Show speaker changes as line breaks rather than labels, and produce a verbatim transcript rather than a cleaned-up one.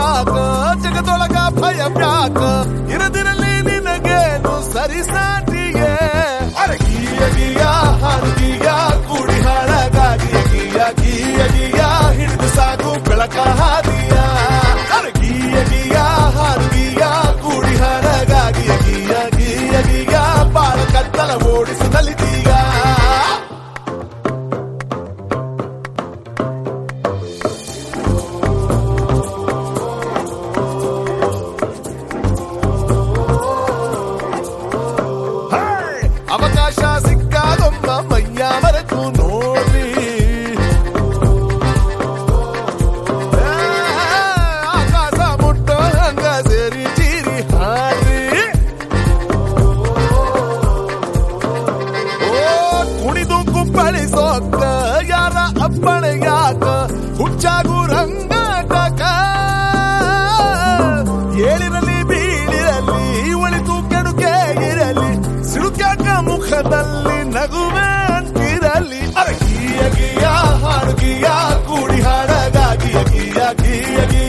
ಯಾಕ ಜಗದೊಳಗ ಭಯ ಬ್ಯಾಕ ಇರದಿರಲಿ ನಿನಗೇನು ಸರಿ ಸಾಟಿಗೆ ಅರಗಿಯ ಗಿಯ ಹಾರುಗಿಯ ಕೂಡಿ ಹಾಳಗಾಗಿ ಗಿಯ ಗಿಯ ಗಿಯ ಹಿಡಿದು ಸಾಕು ಬೆಳಕ ಹಾದಿಯ ಅರಗಿಯ ಗಿಯ ಹಾರುಗಿಯ ಕೂಡಿ ಹಾಳಗಾಗಿ ಗಿಯ ಗಿಯ ಗಿಯ ಬಾಳ ಕತ್ತಲ ಓಡಿಸು ನಲಿದೀಗ ಅವಕಾಶ ಸಿಕ್ಕಾದೊಮ್ಮ ಮೈಯ ಮರೆತು ನೋಡ್ರಿ ಆಕಾಶ ಮುಟ್ಟೋ ಹಂಗ ಸೇರಿ ಚೀರಿ ಹಾಡ್ರಿ ಓ ಕುಣಿದು ಕುಪ್ಪಳಿಸೋಕ ಯಾರ ಅಪ್ಪಣೆ ಯಾಕ ಹುಚ್ಚಾಗು ರಂಗಾಟಕ ಏಳಿರಲಿ ಬೀಳಿರಲಿ ಒಳಿತು ಕೆಡುಕೆ ಇರಲಿ ಸಿಡುಕಾಕ ಮುಖದಲ್ಲಿ ನಗುವೆ ಅಂತಿರಲಿ ಅರಗಿಯ ಗಿಯ ಹಾಡುಗಿಯ ಕೂಡಿ ಹಾಡಗಾಗಿ ಗಿಯ ಗಿಯ ಗಿಯ